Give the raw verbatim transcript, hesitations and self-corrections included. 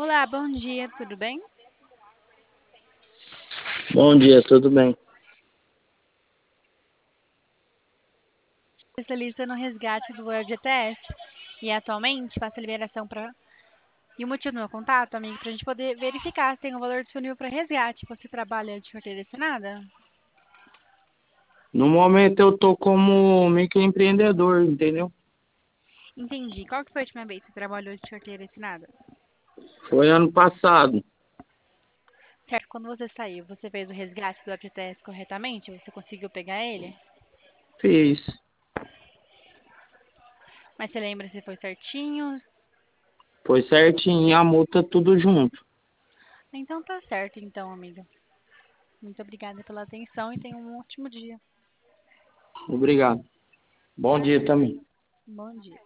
Olá, bom dia, tudo bem? Bom dia, tudo bem? Especialista no resgate do F G T S e atualmente faço a liberação para. E o motivo do meu contato, amigo, para a gente poder verificar se tem um valor disponível para resgate. Você trabalha de carteira assinada? No momento eu tô como microempreendedor, entendeu? Entendi. Qual que foi a última vez que você trabalhou de carteira assinada? Foi ano passado. Certo, quando você saiu, você fez o resgate do F G T S corretamente? Você conseguiu pegar ele? Fiz. Mas você lembra se foi certinho? Foi certinho, a multa tudo junto. Então tá certo, então, amiga. Muito obrigada pela atenção e tenha um ótimo dia. Obrigado. Bom dia também. Bom dia.